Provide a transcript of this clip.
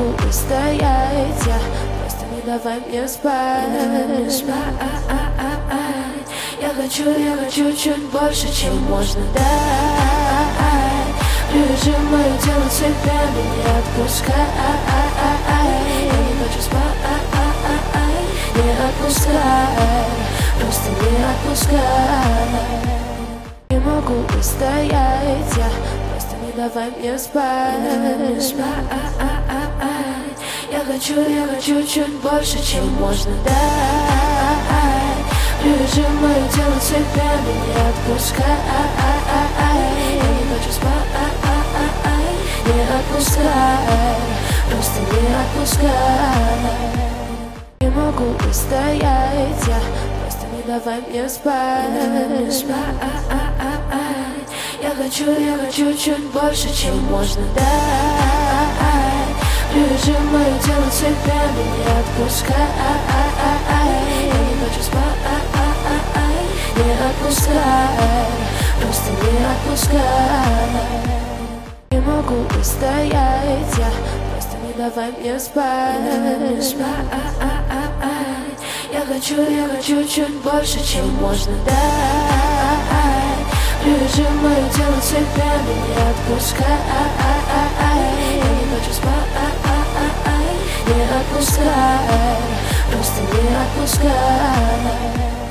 могу устоять, просто не давай мне спать. Я хочу чуть больше, чем можно дать. Прижим мое тело к себе, но не отпускай. Я не хочу спать, не отпускай, просто не отпускай. Не могу устоять, просто не давай мне спать. Я хочу чуть больше, чем можно дать. Прижим мое тело к себе, но не отпускай. Я не хочу спать, не отпускай, просто не отпускай. Не могу устоять, просто не давай мне спать. Я хочу чуть больше, чем можно дать. Прижим мое тело к себе, но не отпускай. Я не хочу спать, не отпускай, просто не отпускай. Не могу устоять, просто не давай мне спать. Я хочу чуть больше, чем можно дать. Прижим мое тело к себе, но не отпускай. Я не хочу спать, не отпускай, просто не отпускай.